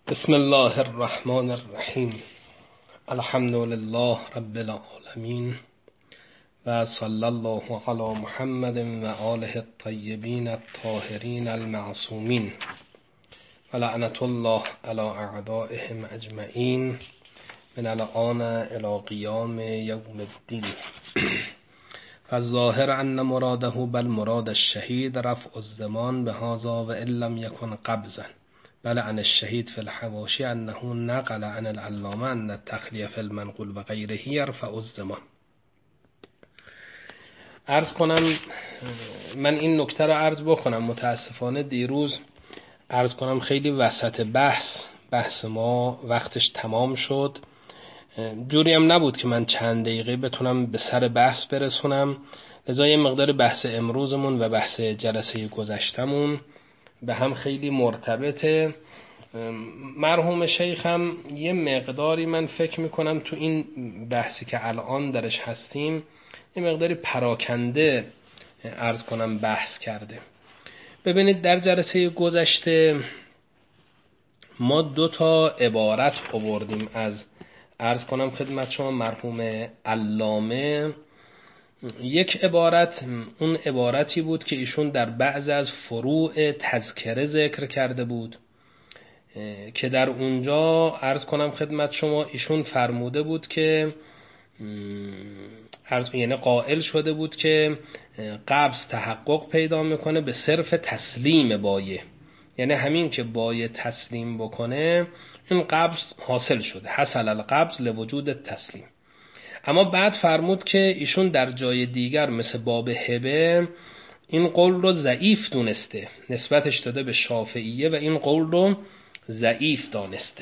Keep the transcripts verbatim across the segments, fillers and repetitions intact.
بسم الله الرحمن الرحیم. الحمد لله رب العالمین و صلی الله علی محمد و آله الطیبین الطاهرین المعصومین و لعنت الله علی اعدائهم اجمعین من الآن الی قیام یوم الدین. فالظاهر ان مراده بل مراد الشهید رفع الزمان بهذا و ان لم یکن قبضا، بل عن الشهید فی الحواشی انه نقل عن العلامه ان التخلیه فی المنقول و غیره یرفع الزمان. عرض کنم من این نکته رو عرض بکنم، متاسفانه دیروز عرض کنم خیلی وسط بحث بحث ما وقتش تمام شد، جوری هم نبود که من چند دقیقه بتونم به سر بحث برسونم، لذا یه مقدار بحث امروزمون و بحث جلسه گذشتمون به هم خیلی مرتبطه. مرحوم شیخم یه مقداری من فکر میکنم تو این بحثی که الان درش هستیم یه مقداری پراکنده عرض کنم بحث کرده. ببینید در جلسه گذشته ما دو تا عبارت آوردیم از عرض کنم خدمت شما مرحوم علامه. یک عبارت اون عبارتی بود که ایشون در بعض از فروع تذکره ذکر کرده بود که در اونجا عرض کنم خدمت شما ایشون فرموده بود که عرض یعنی قائل شده بود که قبض تحقق پیدا میکنه به صرف تسلیم بایه، یعنی همین که بایه تسلیم بکنه این قبض حاصل شده، حصل القبض لوجود تسلیم. اما بعد فرمود که ایشون در جای دیگر مثل باب هبه این قول رو ضعیف دونسته، نسبتش داده به شافعیه و این قول رو ضعیف دانسته.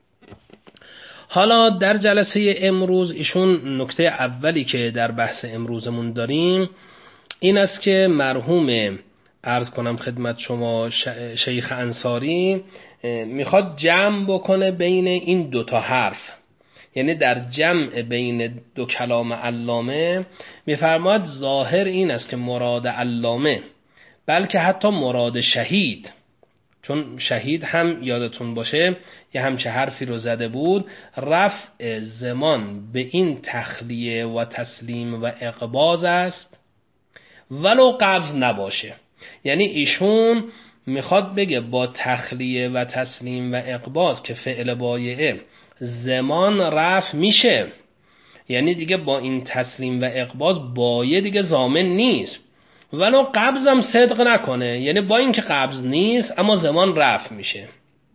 حالا در جلسه امروز ایشون نکته اولی که در بحث امروزمون داریم این است که مرحوم عرض کنم خدمت شما شیخ انصاری میخواد جمع بکنه بین این دوتا حرف، یعنی در جمع بین دو کلام علامه میفرماید ظاهر این است که مراد علامه بلکه حتی مراد شهید، چون شهید هم یادتون باشه یه همچه حرفی رو زده بود، رفع زمان به این تخلیه و تسلیم و اقباض است ولو قبض نباشه. یعنی ایشون میخواد بگه با تخلیه و تسلیم و اقباض که فعل بایعه زمان رفع میشه، یعنی دیگه با این تسلیم و اقباض بایع دیگه ضامن نیست ولو قبض هم صدق نکنه، یعنی با این که قبض نیست اما زمان رفع میشه.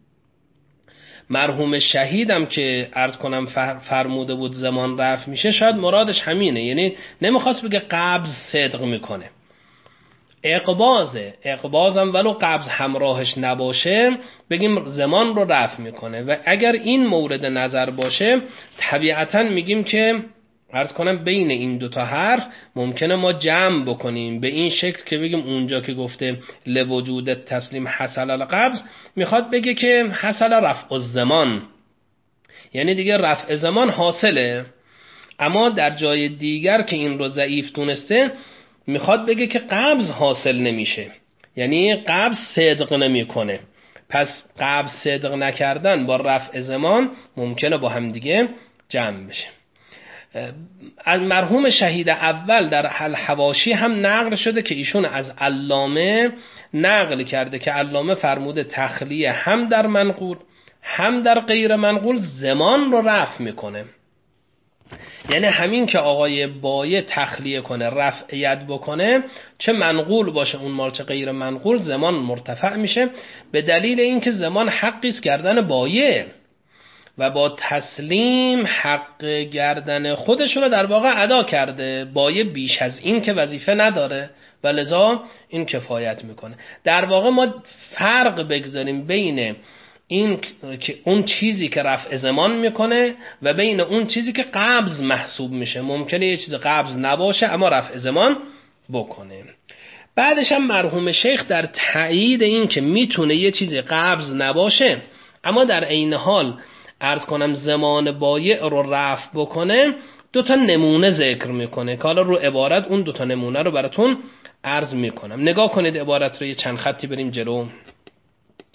مرحوم شهیدم که عرض کنم فرموده بود زمان رفع میشه شاید مرادش همینه، یعنی نمیخواست بگه قبض صدق میکنه، اقباضه اقباضم ولو قبض همراهش نباشه بگیم زمان رو رفع میکنه. و اگر این مورد نظر باشه طبیعتا میگیم که عرض کنم بین این دوتا حرف ممکنه ما جمع بکنیم به این شکل که بگیم اونجا که گفته لوجود تسلیم حصل القبض میخواد بگه که حصل رفع الزمان، یعنی دیگه رفع زمان حاصله. اما در جای دیگر که این رو ضعیف دونسته میخواد بگه که قبض حاصل نمیشه، یعنی قبض صدق نمیکنه. پس قبض صدق نکردن با رفع زمان ممکنه با هم دیگه جمع بشه. از مرحوم شهید اول در الحواشی هم نقل شده که ایشون از علامه نقل کرده که علامه فرموده تخلیه هم در منقول هم در غیر منقول زمان رو رفع میکنه، یعنی همین که آقای بایه تخلیه کنه رفعیت بکنه چه منقول باشه اون مال چه غیر منقول زمان مرتفع میشه، به دلیل اینکه زمان حقی است گردن بایه و با تسلیم حق گردن خودش رو در واقع ادا کرده، بایه بیش از این که وظیفه نداره و لذا این کفایت میکنه. در واقع ما فرق بگذاریم بین این که اون چیزی که رفع زمان میکنه و بین اون چیزی که قبض محسوب میشه. ممکنه یه چیز قبض نباشه اما رفع زمان بکنه. بعدش هم مرحوم شیخ در تایید این که میتونه یه چیزی قبض نباشه اما در عین حال عرض کنم زمان بایع رو رفع بکنه دو تا نمونه ذکر میکنه که حالا رو عبارت اون دو تا نمونه رو براتون عرض میکنم. نگاه کنید عبارت رو یه چند خطی بریم جلو.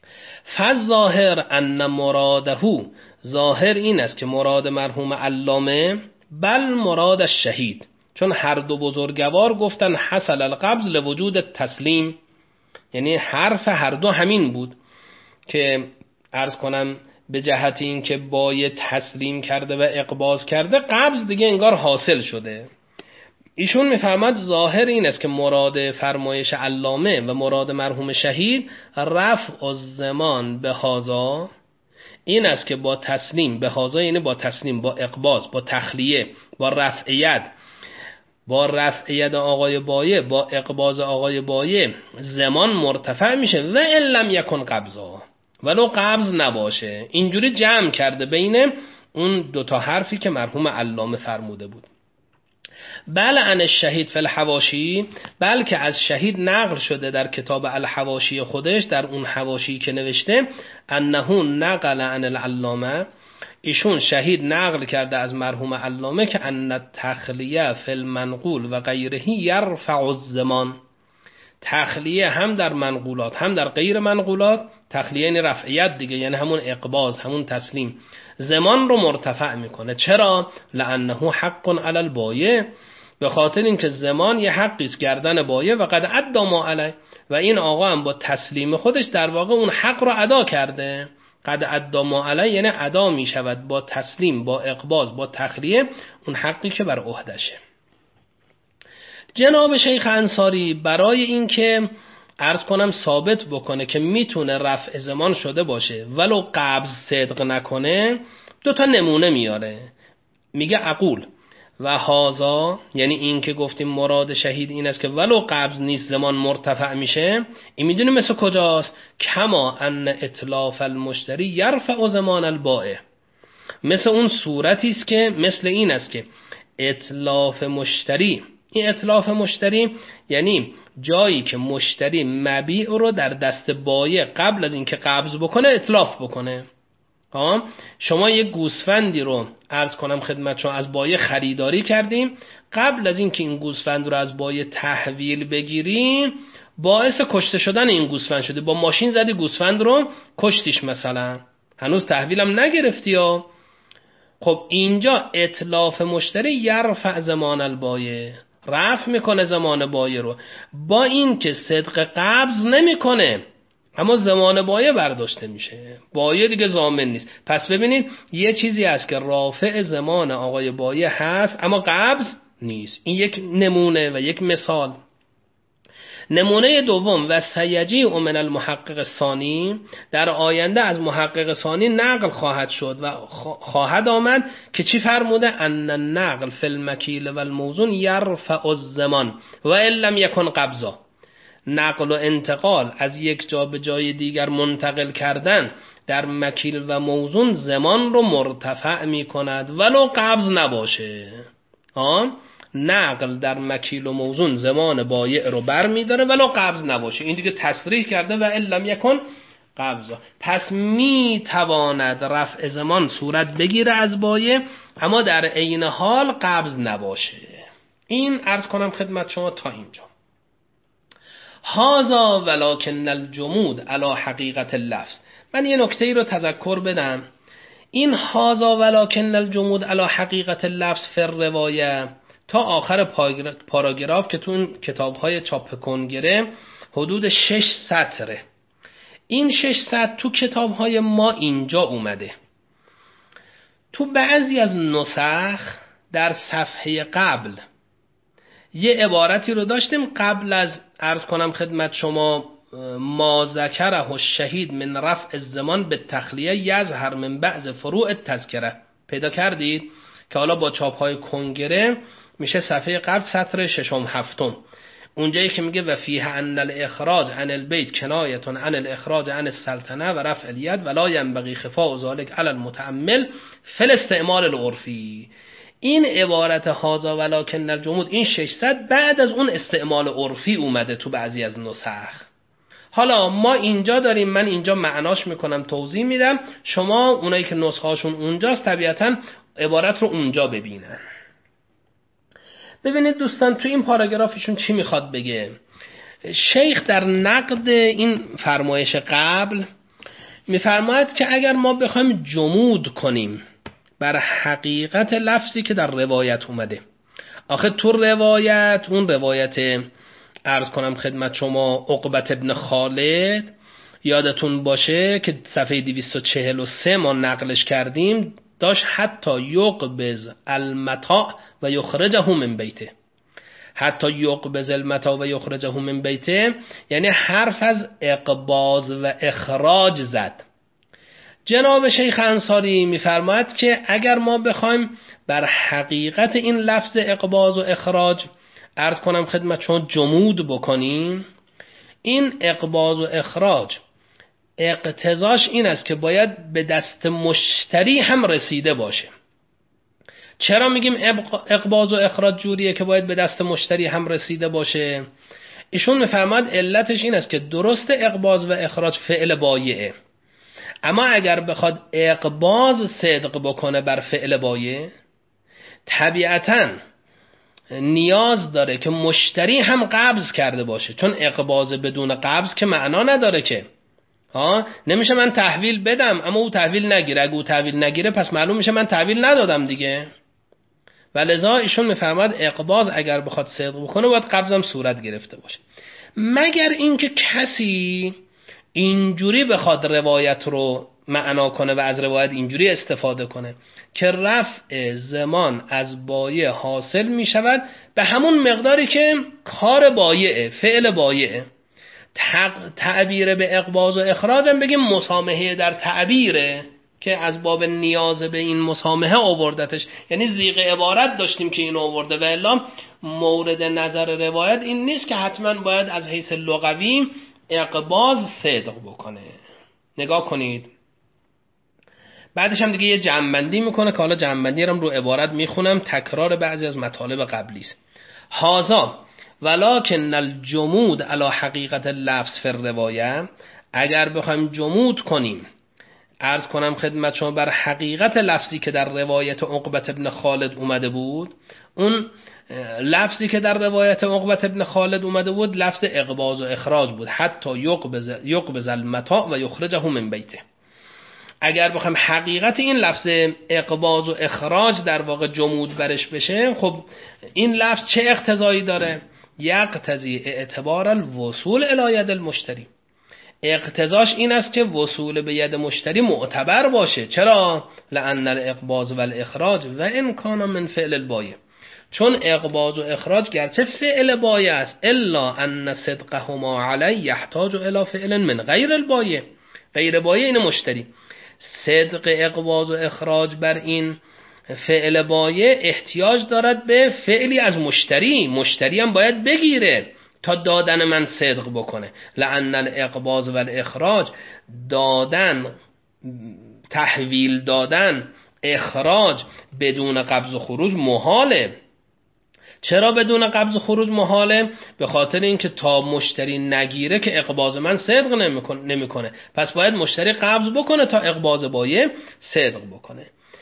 فالظاهر ان مراده، ظاهر این است که مراد مرحوم علامه بل مراد الشهید، چون هر دو بزرگوار گفتن حصل القبض لوجود تسلیم، یعنی حرف هر دو همین بود که عرض کنم به جهت این که بایه تسلیم کرده و اقباض کرده قبض دیگه انگار حاصل شده. ایشون میفرماد ظاهر این است که مراد فرمایش علامه و مراد مرحوم شهید رفع الزمان به هازا، این است که با تسلیم به هازا یعنی با تسلیم، با اقباض، با تخلیه، با رفع ید، با رفع ید آقای بایه، با اقباض آقای بایه زمان مرتفع میشه و ان لم یکن قبضا، ولو قبض نباشه. اینجوری جمع کرده بین اون دوتا حرفی که مرحوم علامه فرموده بود. بل عن الشهید فی الحواشی، بلکه از شهید نقل شده در کتاب الحواشی خودش، در اون حواشی که نوشته انه نقل عن العلامه، ایشون شهید نقل کرده از مرحوم علامه که ان التخلیه فی المنقول و غیره یرفع الزمان، تخلیه هم در منقولات هم در غیر منقولات، تخلیه یعنی رفعیت دیگه، یعنی همون اقباض، همون تسلیم، زمان رو مرتفع میکنه. چرا؟ لانه حق علی البایع، به خاطر اینکه زمان یه حقی است گردن بایع و قد ادى ما علیه، و این آقا هم با تسلیم خودش در واقع اون حق رو ادا کرده. قد ادى ما علیه یعنی ادا میشود با تسلیم، با اقباض، با تخلیه اون حقی که بر عهدشه. جناب شیخ انصاری برای اینکه عرض کنم ثابت بکنه که میتونه رفع زمان شده باشه ولو قبض صدق نکنه، دو تا نمونه میاره. میگه عقول و هازا، یعنی این که گفتیم مراد شهید این است که ولو قبض نیست زمان مرتفع میشه، این میدونی مثل کجاست؟ کما ان اتلاف المشتری یرفع زمان البائع، مثل اون صورتی است که مثل این است که اتلاف مشتری، این اتلاف مشتری یعنی جایی که مشتری مبیع رو در دست بایع قبل از اینکه قبض بکنه اتلاف بکنه. ها شما یک گوسفندی رو عرض کنم خدمت شما از بایع خریداری کردیم، قبل از اینکه این گوسفند رو از بایع تحویل بگیریم باعث کشته شدن این گوسفند شدی، با ماشین زدی گوسفند رو کشتیش مثلا، هنوز تحویلم نگرفتی ها. خب اینجا اتلاف مشتری یرفع زمان البایع، رفع میکنه زمان بایع رو، با این که صدق قبض نمیکنه اما زمان بایع برداشته میشه، بایع دیگه ضامن نیست. پس ببینید یه چیزی هست که رافع زمان آقای بایع هست اما قبض نیست. این یک نمونه و یک مثال. نمونه دوم و سیجیء من المحقق ثانی، در آینده از محقق ثانی نقل خواهد شد و خواهد آمد که چی فرموده؟ ان النقل فی المکیل و الموزون یرفع الزمان و ان لم یکن قبضا، نقل و انتقال از یک جا به جای دیگر منتقل کردن در مکیل و موزون زمان رو مرتفع می کند ولو قبض نباشه. آن نقل در مکیل و موزون زمان بایع رو بر می داره ولو قبض نباشه، این دیگه تصریح کرده و ان لم یکن قبضا. پس می تواند رفع زمان صورت بگیره از بایع اما در عین حال قبض نباشه. این عرض کنم خدمت شما تا اینجا. هازا ولکن الجمود علی حقیقت اللفظ. من یه نکته ای رو تذکر بدم. این هازا ولکن الجمود علی حقیقت اللفظ فر روایه تا آخر پاراگراف که تو این کتاب‌های چاپ کنگره حدود شش سطره. این شش سطر تو کتاب‌های ما اینجا اومده. تو بعضی از نسخ در صفحه قبل یه عبارتی رو داشتیم قبل از عرض کنم خدمت شما ما ذکره الشهید من رفع الزمان به تخلیه یظهر من بعض فروع تذکره، پیدا کردید که حالا با چاپ‌های کنگره میشه صفحه قبل سطر ششم هفتم، اونجایی که میگه و فیه ان الاخراج عن البیت کنایه عن الاخراج عن السلطنه و رفع الید ولا ينبغي خفاء ذلك علی المتأمل فی الاستعمال العرفی. این عبارت هازا ولکن الجمود این ششصد بعد از اون استعمال عرفی اومده تو بعضی از نسخ. حالا ما اینجا داریم، من اینجا معناش میکنم توضیح میدم، شما اونایی که نسخهاشون اونجاست طبیعتا عبارت رو اونجا ببینن. ببینید دوستان تو این پاراگرافشون چی میخواد بگه. شیخ در نقد این فرمایش قبل میفرماید که اگر ما بخوایم جمود کنیم بر حقیقت لفظی که در روایت اومده، آخه تو روایت، اون روایت عرض کنم خدمت شما عقبة ابن خالد یادتون باشه که صفحه دویست و چهل و سه ما نقلش کردیم، داشت حتی یقبض المتاع و یخرجه من بیته، حتی یقبض المتاع و یخرجه من بیته، یعنی حرف از اقباض و اخراج زد. جناب شیخ انصاری میفرماید که اگر ما بخوایم بر حقیقت این لفظ اقباض و اخراج عرض کنم خدمت شما جمود بکنیم، این اقباض و اخراج اقتضاش این است که باید به دست مشتری هم رسیده باشه. چرا میگیم اقباض و اخراج جوریه که باید به دست مشتری هم رسیده باشه؟ ایشون میفرماید علتش این است که درست اقباض و اخراج فعل بایعه، اما اگر بخواد اقباض صدق بکنه بر فعل بایع، طبیعتاً نیاز داره که مشتری هم قبض کرده باشه، چون اقباض بدون قبض که معنا نداره که ها. نمیشه من تحویل بدم اما او تحویل نگیره، اگه او تحویل نگیره پس معلوم میشه من تحویل ندادم دیگه. ولذا ایشون میفرماید اقباض اگر بخواد صدق بکنه باید قبضم صورت گرفته باشه، مگر اینکه کسی اینجوری بخواد روایت رو معنا کنه و از روایت اینجوری استفاده کنه که رفع زمان از بایع حاصل می شود به همون مقداری که کار بایعه، فعل بایعه. تعبیر به اقباض و اخراج هم بگیم مسامحه در تعبیره که از باب نیاز به این مسامحه آوردتش، یعنی زیغ عبارت داشتیم که این آورده، و الا مورد نظر روایت این نیست که حتما باید از حیث لغوی اقباض صدق بکنه. نگاه کنید بعدش هم دیگه یه جمع‌بندی میکنه که حالا جمع‌بندی رو رو عبارت میخونم، تکرار بعضی از مطالب قبلی است. هازا ولکن الجمود علی حقیقت لفظ فی الروایه، اگر بخوایم جمود کنیم عرض کنم خدمت شما بر حقیقت لفظی که در روایت عقبة ابن خالد اومده بود، اون لفظی که در روایت عقبة ابن خالد اومده بود لفظ اقباض و اخراج بود، حتی یقبض یقبض المتاع و یخرجه من بیته. اگر بخوام حقیقت این لفظ اقباض و اخراج در واقع جمود برش بشه، خب این لفظ چه اقتضایی داره؟ یقتضی اعتبار الوصول الی ید المشتری، اقتضاش این است که وصول به ید مشتری معتبر باشه. چرا؟ لأن الاقباض و الاخراج و ان کان من فعل البایع، چون اقباض و اخراج گرچه فعل بایع است، الا ان صدقهما علی یحتاج الی فعل من غیر البایع، غیر بایع این مشتری. صدق اقباض و اخراج بر این فعل بایع احتیاج دارد به فعلی از مشتری، مشتری هم باید بگیره تا دادن من صدق بکنه. لأن الاقباض و الاخراج دادن، تحویل دادن، اخراج بدون قبض و خروج محاله. چرا بدون قبض و خروج محاله؟ به خاطر اینکه تا مشتری نگیره که اقباض من صدق نمیکنه، پس باید مشتری قبض بکنه تا اقباض بایع صدق بکنه.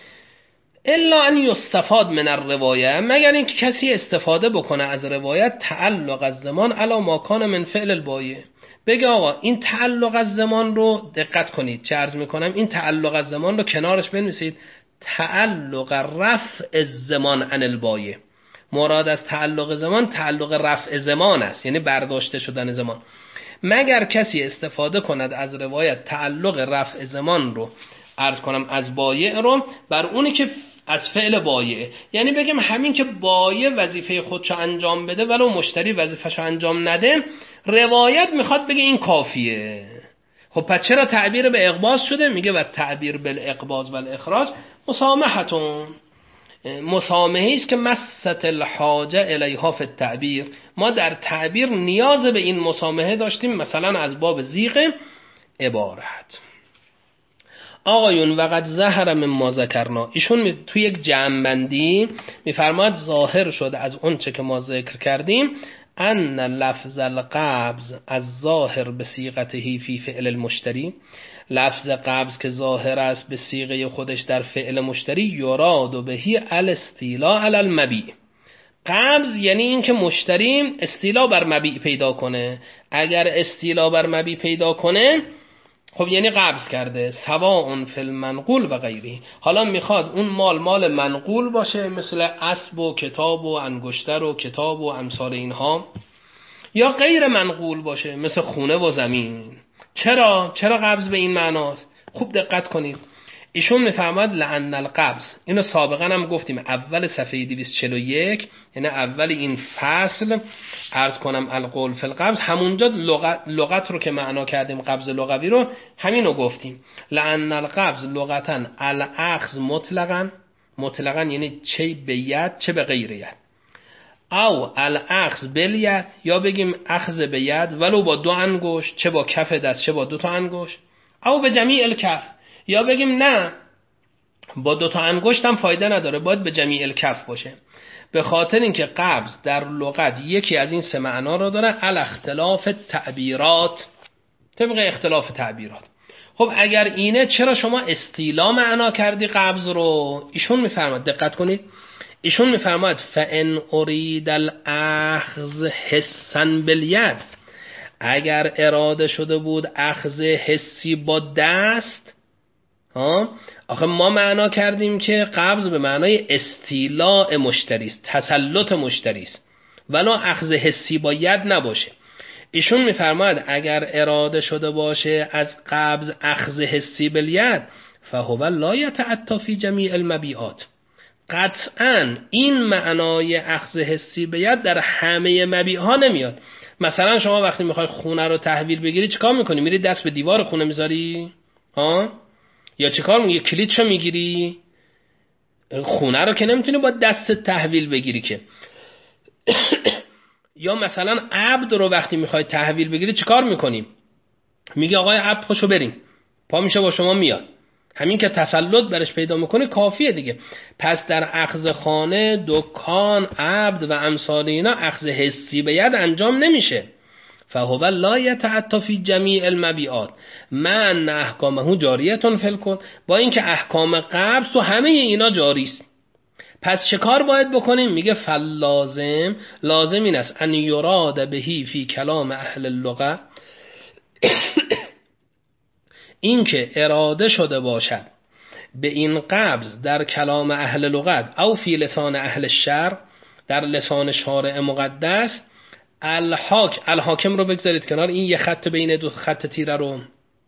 الا ان یستفاد من الروایه، مگر اینکه کسی استفاده بکنه از روایت تعلق از زمان علی ما کان من فعل البایع، بگه آقا این تعلق از زمان رو دقت کنید چه عرض میکنم، این تعلق از زمان رو کنارش بنویسید، تعلق رفع الزمان عن البایع. مراد از تعلق زمان تعلق رفع زمان است، یعنی برداشته شدن زمان. مگر کسی استفاده کند از روایت تعلق رفع زمان رو عرض کنم از بایع رو بر اونی که از فعل بایع، یعنی بگم همین که بایع وظیفه خودشو انجام بده ولو مشتری وظیفه‌شو انجام نده، روایت میخواد بگه این کافیه. خب پس چرا تعبیر به اقباض شده؟ میگه و تعبیر بالاقباض و الاخراج مسامحتون، مسامحه است که مست الحاجه الیها فی التعبیر، ما در تعبیر نیاز به این مسامحه داشتیم، مثلا از باب زیغ عبارت. آقایون وقد ظهر مما ذکرنا، ایشون توی یک جمع‌بندی میفرماید ظاهر شده از اون چه که ما ذکر کردیم، ان لفظ القبض از ظاهر به صیغته فی فعل المشتری، لفظ قبض که ظاهر است به صیغه خودش در فعل مشتری، یراد و بهی الاستیلاء علی المبیع، قبض یعنی این که مشتری استیلا بر مبیع پیدا کنه. اگر استیلا بر مبیع پیدا کنه خب یعنی قبض کرده، سواء فی المنقول و غیره. حالا میخواد اون مال مال منقول باشه، مثل اسب و کتاب و انگشتر و کتاب و امثال اینها، یا غیر منقول باشه، مثل خونه و زمین. چرا؟ چرا قبض به این معناست؟ خوب دقت کنید. ایشون میفرماد لعن القبض، اینو سابقا هم گفتیم اول صفحه دویست و چهل و یک، یعنی اول این فصل عرض کنم القول فی القبض، همونجا لغت, لغت رو که معنا کردیم، قبض لغوی رو همینو گفتیم. لعن القبض لغتا الاخذ مطلقا، مطلقا یعنی چه به ید چه به غیر ید، او الاخذ بالید، یا بگیم اخذ به ید ولو با دو انگشت، چه با کف دست چه با دو تا انگشت، او به جمیع الکف، یا بگیم نه با دو تا انگشت هم فایده نداره، باید به جمیع الکف باشه. به خاطر اینکه قبض در لغت یکی از این سه معنا رو داره، الاختلاف تعبیرات، طبق اختلاف تعبیرات. خب اگر اینه چرا شما استیلا معنا کردی قبض رو؟ ایشون میفرماد دقت کنید، ایشون میفرماد فان ارید الاخذ حسا بالید، اگر اراده شده بود اخذ حسی با دست، ها آخه ما معنا کردیم که قبض به معنای استیلاء مشتری است، تسلط مشتری است، ولو اخذ حسی با ید نباشه. ایشون میفرماد اگر اراده شده باشه از قبض اخذ حسی بالید، فهو لا یتعطی فی جمیع المبیعات، قطعاً این معنای اخذ حسی به ید در همه مبیع ها نمیاد. مثلا شما وقتی میخوای خونه رو تحویل بگیری چیکار میکنی؟ میری دست به دیوار خونه میذاری؟ ها؟ یا چیکار میگی؟ کلیدشو میگیری؟ خونه رو که نمیتونی با دست تحویل بگیری که. یا مثلا عبد رو وقتی میخوای تحویل بگیری چیکار میکنی؟ میگی آقای عبد پاشو بریم، پا میشه با شما میاد. همین که تسلط برش پیدا میکنه کافیه دیگه. پس در اخذ خانه، دکان، عبد و امثال اینا اخذ حسی به ید انجام نمیشه. فهو لا یتعطی فی جمیع المبیعات من احکامه جاریتون فی الکل، با اینکه احکام قبض تو همه اینا جاری است. پس چه کار باید بکنیم؟ میگه فلازم، لازم این است ان یراد بهی فی کلام اهل اللغه، این که اراده شده باشد به این قبض در کلام اهل لغت، او فی لسان اهل الشرع، در لسان شارع مقدس، الحاک الحاکم رو بگذارید کنار، این یه خط بین دو خط تیره رو،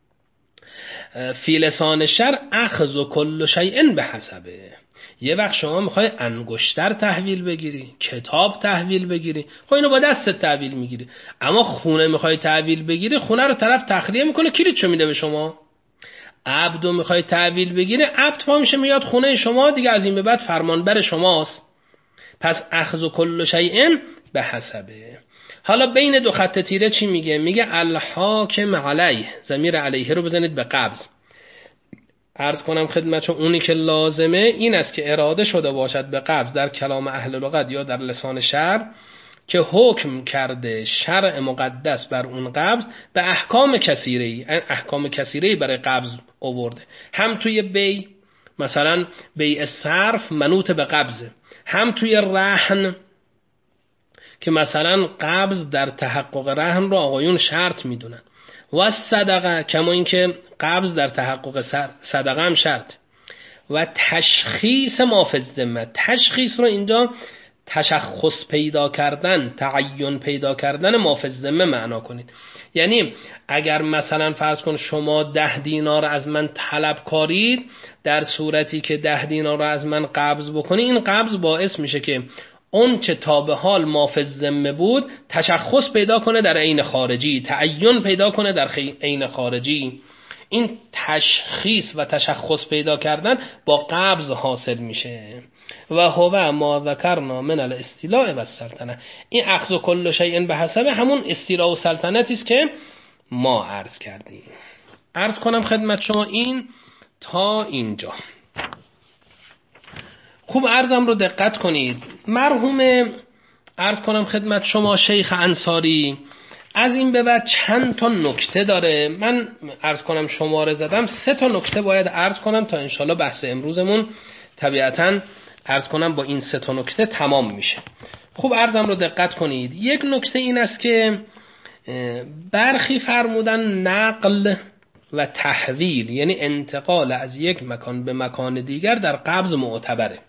فی لسان شرع اخذ و کل شیء به حسبه. یه وقت شما میخوای انگشتر تحویل بگیری، کتاب تحویل بگیری، خب اینو با دست تحویل میگیری. اما خونه میخوای تحویل بگیری، خونه رو طرف تخلیه میکنه، کلیدشو میده به شما. عبدو میخوای تحویل بگیری، عبد پا میشه میاد خونه شما دیگه، از این به بعد فرمانبر شماست. پس اخذ و کل شیء به حسبه. حالا بین دو خط تیره چی میگه؟ میگه الحاکم علیه، ضمیر علیه رو بزنید به قبض. عرض کنم خدمتشون اونی که لازمه این است که اراده شده باشد به قبض در کلام اهل لغت یا در لسان شرع، که حکم کرده شرع مقدس بر اون قبض به احکام کثیره‌ای، احکام کثیره‌ای برای قبض آورده. هم توی بی، مثلا بیع صرف منوط به قبضه، هم توی رهن که مثلا قبض در تحقق رهن رو آقایون شرط میدونن، و صدقه کما این که قبض در تحقق صدقه هم شرط، و تشخیص ما فی الذمه. تشخیص رو اینجا تشخص پیدا کردن، تعین پیدا کردن ما فی الذمه معنا کنید. یعنی اگر مثلا فرض کن شما ده دینار از من طلب کارید، در صورتی که ده دینار رو از من قبض بکنی، این قبض باعث میشه که اون چه تا به حال ما فی الذمه بود تشخص پیدا کنه در عین خارجی، تعین پیدا کنه در عین خارجی. این تشخیص و تشخص پیدا کردن با قبض حاصل میشه. و هو ما ذکرنا من الاستیلاء و السلطنه، این اخذ کل شیء به حسب همون استیلاء و سلطنتی است که ما عرض کردیم. عرض کنم خدمت شما این تا اینجا. خوب عرضم رو دقت کنید. مرحوم عرض کنم خدمت شما شیخ انصاری از این به بعد چند تا نکته داره. من عرض کنم شماره زدم، سه تا نکته باید عرض کنم تا انشالله بحث امروزمون طبیعتاً عرض کنم با این سه تا نکته تمام میشه. خوب عرضم رو دقت کنید. یک نکته این است که برخی فرمودن نقل و تحویل یعنی انتقال از یک مکان به مکان دیگر در قبض معتبره.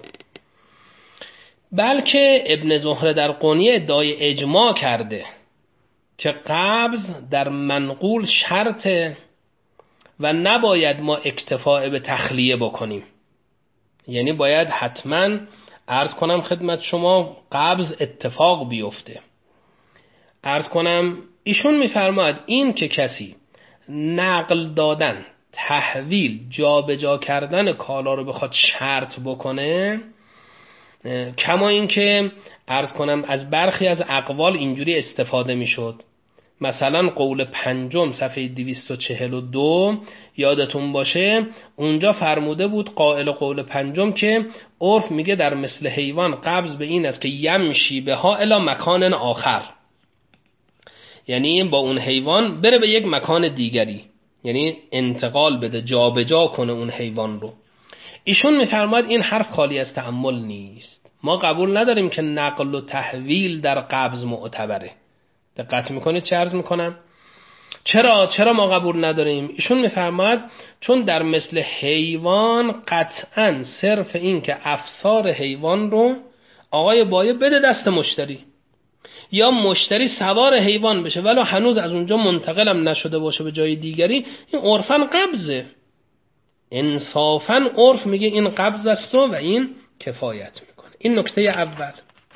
بلکه ابن زهره در قونیه ادعای اجماع کرده که قبض در منقول شرطه و نباید ما اکتفاء به تخلیه بکنیم، یعنی باید حتما عرض کنم خدمت شما قبض اتفاق بیفته. عرض کنم ایشون میفرماید این که کسی نقل دادن، تحویل، جابجا کردن کالا رو بخواد شرط بکنه، کما این که عرض کنم از برخی از اقوال اینجوری استفاده میشد. مثلا قول پنجم صفحه دویست و چهل و دو یادتون باشه اونجا فرموده بود قائل قول پنجم که عرف میگه در مثل حیوان قبض به این است که یمشی به ها الی مکان آخر، یعنی با اون حیوان بره به یک مکان دیگری، یعنی انتقال بده، جابجا کنه اون حیوان رو. ایشون میفرماید این حرف خالی از تأمل نیست. ما قبول نداریم که نقل و تحویل در قبض معتبره. دقت میکنید چه عرض میکنم؟ چرا چرا ما قبول نداریم؟ ایشون میفرماید چون در مثل حیوان قطعا صرف این که افسار حیوان رو آقای بایه بده دست مشتری، یا مشتری سوار حیوان بشه ولی هنوز از اونجا منتقلم نشده باشه به جای دیگری، این عرفاً قبضه. انصافاً عرف میگه این قبض است و این کفایت میکنه. این نکته اول.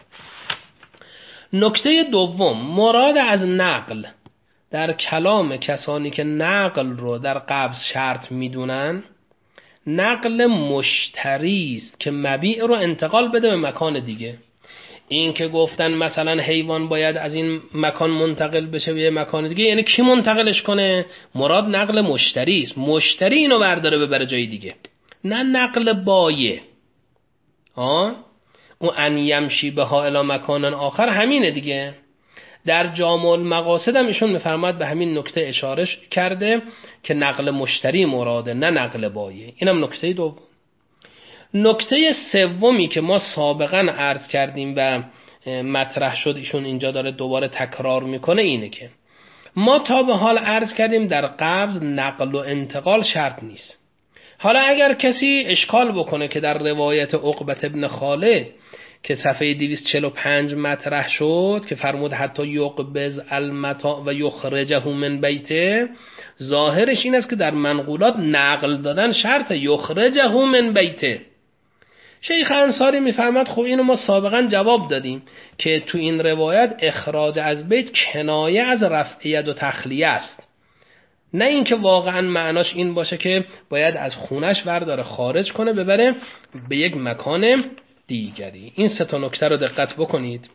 نکته دوم، مراد از نقل در کلام کسانی که نقل رو در قبض شرط میدونن، نقل مشتری است که مبیع رو انتقال بده به مکان دیگه. این که گفتن مثلا حیوان باید از این مکان منتقل بشه به مکان دیگه، یعنی کی منتقلش کنه؟ مراد نقل مشتری است. مشتری اینو برداره ببره جای دیگه، نه نقل بایع. ها او ان یمشی به ها الی مکان آخر همینه دیگه. در جامع المقاصد هم ایشون میفرماد به همین نکته اشاره کرده که نقل مشتری مراده نه نقل بایع. اینم نکته دوم. نکته سومی که ما سابقا عرض کردیم و مطرح شد ایشون اینجا داره دوباره تکرار میکنه اینه که ما تا به حال عرض کردیم در قبض نقل و انتقال شرط نیست. حالا اگر کسی اشکال بکنه که در روایت عقبة ابن خالد که صفحه دویست و چهل و پنج مطرح شد که فرمود حتی یقبض المتاع و یخرجه من بیته، ظاهرش این است که در منقولات نقل دادن شرط یخرجه من بیته. شیخ انصاری میفرماد خب اینو ما سابقا جواب دادیم که تو این روایت اخراج از بیت کنایه از رفع ید و تخلیه است، نه اینکه واقعا معناش این باشه که باید از خونش برداره خارج کنه ببره به یک مکان دیگری. این سه تا نکته رو دقت بکنید.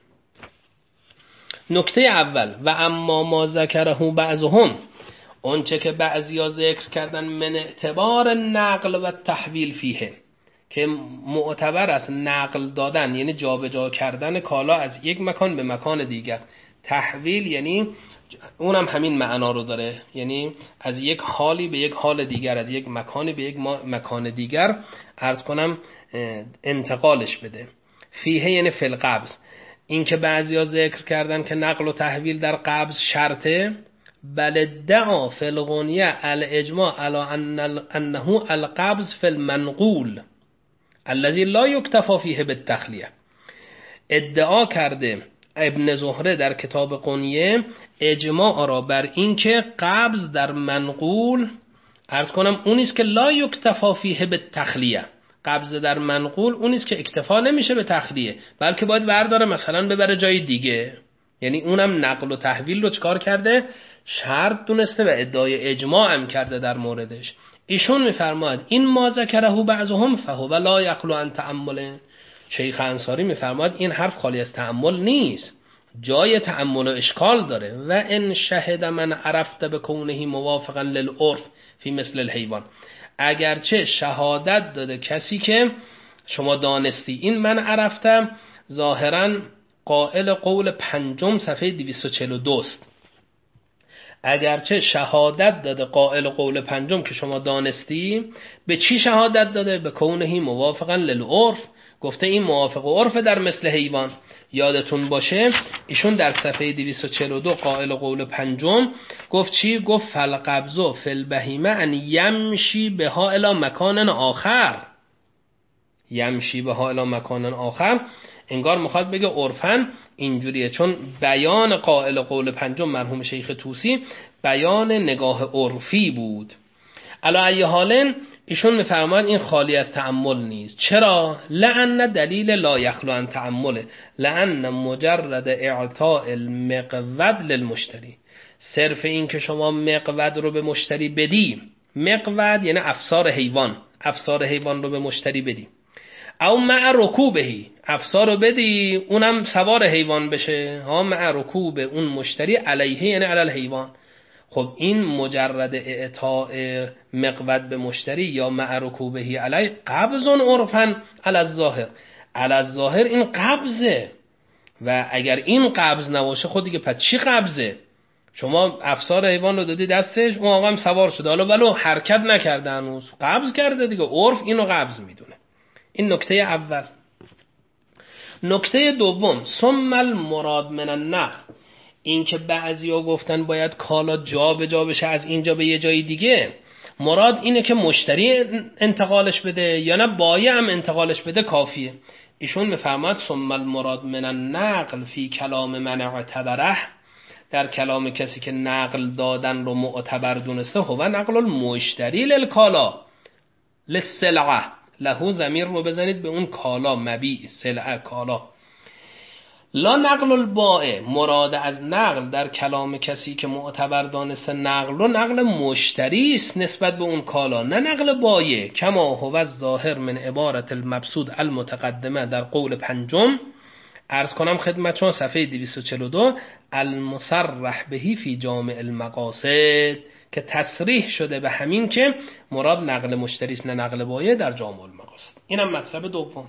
نکته اول، و اما ما ذکره بعضهم، اون چه که بعضیا ذکر کردن من اعتبار نقل و تحویل فیه، که معتبر است نقل دادن یعنی جابجا کردن کالا از یک مکان به مکان دیگر، تحویل یعنی اونم همین معنا رو داره، یعنی از یک حالی به یک حال دیگر، از یک مکانی به یک مکان دیگر عرض کنم انتقالش بده. فیه یعنی فی القبض. این که بعضیا ذکر کردن که نقل و تحویل در قبض شرطه، بل دعا فی الغنیه الاجماع علی انه القبض فی المنقول الذي لا یکتفی فیه بالتخلیه. ادعا کرده ابن زهره در کتاب قنیه اجماع را بر این که قبض در منقول عرض کنم اونیست که لا یکتفی فیه بالتخلیه، قبض در منقول اونیست که اکتفا نمیشه به تخلیه بلکه باید برداره مثلا ببره جای دیگه، یعنی اونم نقل و تحویل رو چکار کرده؟ شرط دونسته و ادعای اجماع هم کرده در موردش. ایشون میفرماید این ما ذکره بعضهم فهو لا یخلو عن تأمل. شیخ انصاری میفرماید این حرف خالی از تأمل نیست، جای تأمل و اشکال داره. و ان شهد من عرفت بکونه موافقا للعرف فی مثل الحیوان، اگرچه شهادت داده کسی که شما دانستی، این من عرفتم ظاهرا قائل قول پنجم صفحه دویست و چهل و دو است. اگرچه شهادت داده قائل قول پنجم که شما دانستی، به چی شهادت داده؟ به کونه موافقا للعرف، گفته این موافق عرف در مثل حیوان. یادتون باشه ایشون در صفحه دویست و چهل و دو قائل قول پنجم گفت چی؟ گفت فالقبض فی البهیمه ان یمشی بها الی مکان آخر. یمشی بها الی مکان آخر انگار میخواد بگه عرفاً اینجوریه، چون بیان قائل قول پنجم مرحوم شیخ طوسی بیان نگاه عرفی بود. علی ای حال ایشون میفرماید این خالی از تأمل نیست. چرا؟ لأن دلیل لا یخلو عن تأمله، لأن مجرد اعطاء المقود للمشتری، صرف این که شما مقود رو به مشتری بدی، مقود یعنی افسار حیوان، افسار حیوان رو به مشتری بدی، او مع رکوبهی، افسار رو بدی اونم سوار حیوان بشه، ها مع رکوب اون مشتری علیه یعنی علی الحیوان. خب این مجرد اعطاء مقود به مشتری یا مع رکوبهی علی قبض عرفاً علی الظاهر، علی الظاهر این قبضه، و اگر این قبض نباشه خود دیگه پس چی قبضه؟ شما افسار حیوان رو دادی دستش، اون آقا هم سوار شده، حالا ولو حرکت نکرده هنوز، قبض کرده دیگه، عرف اینو قبض میدونه. این نکته اول. نکته دوم، ثم المراد من النقل، این که بعضیا گفتن باید کالا جا به جا بشه از اینجا به یه جای دیگه، مراد اینه که مشتری انتقالش بده یا نه بایع هم انتقالش بده کافیه. ایشون میفرماد ثم المراد من النقل فی کلام من اعتبره، در کلام کسی که نقل دادن رو معتبر دونسته، هو نقل المشتری للکالا للسلعه، لهو ضمیر رو بزنید به اون کالا، مبیع سلعه کالا. لا نقل البائع، مراد از نقل در کلام کسی که معتبر دانسته نقل رو نقل مشتری است نسبت به اون کالا، نه نقل بایع، کما هو الظاهر من عبارت المبسوط المتقدمه در قول پنجم. عرض کنم خدمتتون صفحه دویست و چهل و دو المصرح بهی فی جامع المقاصد، که تصریح شده به همین که مراد نقل مشتری است نه نقل بایع در جامع المقاصد. اینم مطلب دوم.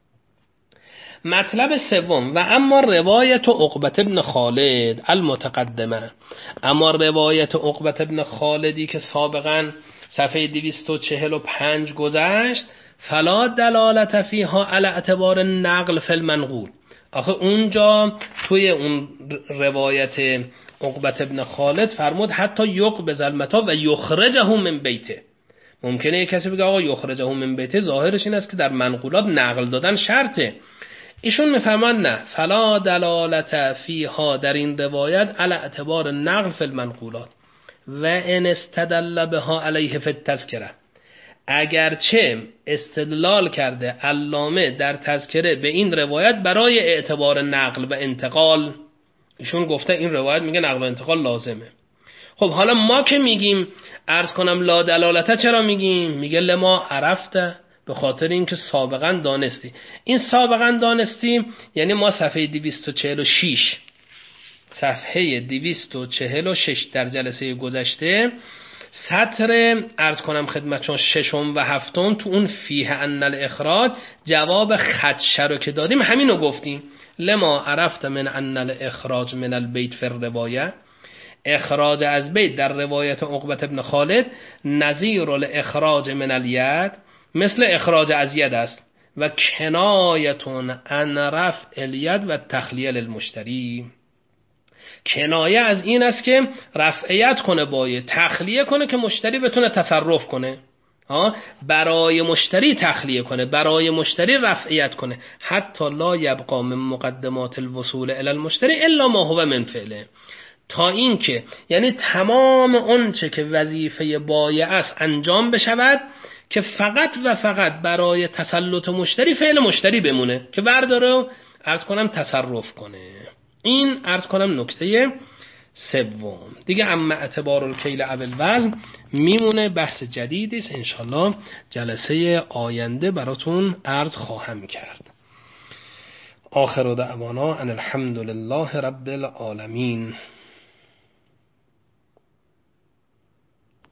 مطلب سوم، و اما روایت عقبه ابن خالد المتقدمه، اما روایت عقبه ابن خالدی که سابقا صفحه دویست و چهل و پنج گذشت، فلا دلالت فیها علی اعتبار نقل فی المنقول. آخه اونجا توی اون روایت عقبه ابن خالد فرمود حتی یقبض المتاع و یخرجه من بیته. ممکنه یک کسی بگه آقا یخرجه من بیته ظاهرش این است که در منقولات نقل دادن شرطه. ایشون میفهمن نه، فلا دلالت فیها در این روایت علی اعتبار نقل فی المنقولات و ان استدل بها علیه فی التذکره، اگرچه استدلال کرده علامه در تذکره به این روایت برای اعتبار نقل و انتقال، ایشون گفته این روایت میگه نقل و انتقال لازمه. خب حالا ما که میگیم عرض کنم لا دلالته، چرا میگیم؟ میگه لما عرفته، به خاطر اینکه سابقا دانستی. این سابقا دانستی یعنی ما صفحه دویست و چهل و شش صفحه دویست و چهل و شش در جلسه گذشته سطر عرض کنم خدمتشون ششم و هفتم تو اون فیه ان الاخراج جواب خدشه رو که دادیم همینو گفتیم. لما عرفت من ان الاخراج من البیت فی الروایه، اخراج از بیت در روایت عقبه ابن خالد نظیر الاخراج من الید، مثل اخراج از ید است، و کنایتون عن رفع الید و تخلیه للمشتری، کنایه از این است که رفعیت کنه بایع، تخلیه کنه که مشتری بتونه تصرف کنه، ها برای مشتری تخلیه کنه، برای مشتری رفعیت کنه، حتی لا یبقى من مقدمات الوصول الی المشتری الا ما هو من فعله، تا این که یعنی تمام اون چه که وظیفه بایع است انجام بشود که فقط و فقط برای تسلط مشتری فعل مشتری بمونه که برداره عرض کنم تصرف کنه. این عرض کنم نکته سوم دیگه. اما اعتبار الکیل او الوزن میمونه، بحث جدیدی است انشالله جلسه آینده براتون عرض خواهم کرد. آخر دعوانا ان الحمد لله رب العالمین.